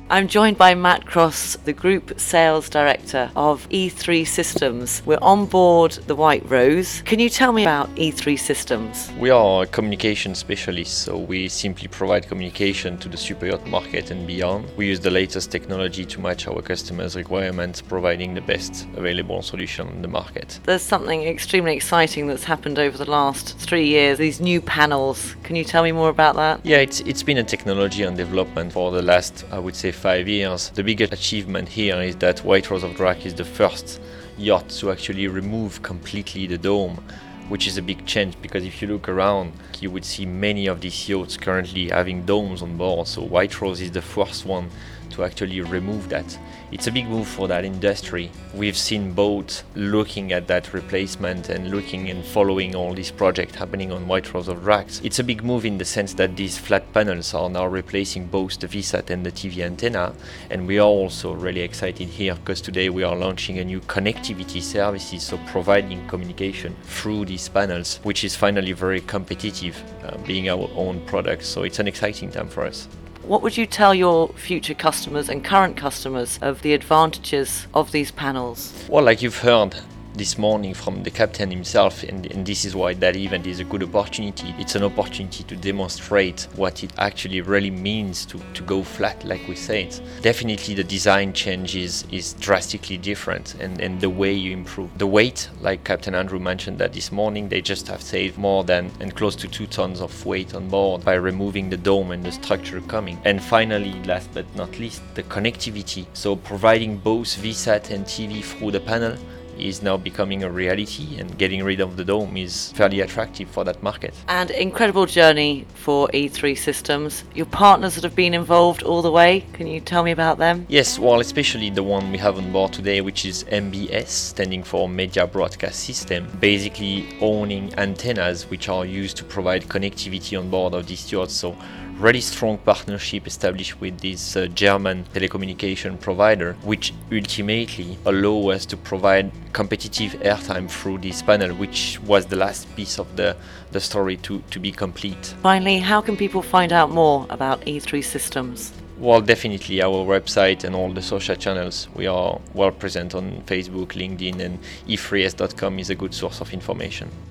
I'm joined by Matt Cross, the Group Sales Director of E3 Systems. We're on board the White Rose. Can you tell me about E3 Systems? We are a communication specialist, so we simply provide communication to the superyacht market and beyond. We use the latest technology to match our customers' requirements, providing the best available solution on the market. There's something extremely exciting that's happened over the last 3 years, these new panels. Can you tell me more about that? Yeah, it's been a technology and development for the last, I would say, 5 years. The biggest achievement here is that White Rose of Drac is the first yacht to actually remove completely the dome, which is a big change because if you look around, you would see many of these yachts currently having domes on board. So White Rose is the first one to actually remove that. It's a big move for that industry. We've seen boats looking at that replacement and looking and following all these projects happening on White Rose of Drac. It's a big move in the sense that these flat panels are now replacing both the VSAT and the TV antenna, and we are also really excited here because today we are launching a new connectivity services, so providing communication through these panels, which is finally very competitive, being our own product. So it's an exciting time for us. What would you tell your future customers and current customers of the advantages of these panels? Well, like you've heard this morning from the captain himself, and this is why that event is a good opportunity. It's an opportunity to demonstrate what it actually really means to go flat, like we said. Definitely the design changes is drastically different, and the way you improve the weight, like Captain Andrew mentioned that this morning, they just have saved more than and close to 2 tons of weight on board by removing the dome and the structure coming. And finally, last but not least, the connectivity. So providing both VSAT and TV through the panel is now becoming a reality, and getting rid of the dome is fairly attractive for that market. And incredible journey for E3 Systems. Your partners that have been involved all the way, can you tell me about them? Yes, well, especially the one we have on board today, which is MBS, standing for Media Broadcast System, basically owning antennas which are used to provide connectivity on board of these yachts. So really strong partnership established with this German telecommunication provider, which ultimately allow us to provide competitive airtime through this panel, which was the last piece of the story to be complete. Finally, how can people find out more about E3 Systems? Well, definitely our website and all the social channels. We are well present on Facebook, LinkedIn, and e3s.com is a good source of information.